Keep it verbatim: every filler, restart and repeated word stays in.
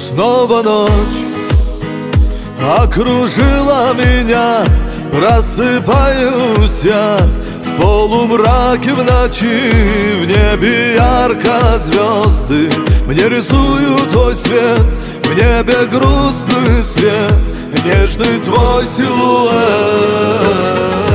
Снова ночь окружила меня, просыпаюсь я в полумраке в ночи. В небе ярко звезды мне рисуют твой свет, в небе грустный свет, нежный твой силуэт.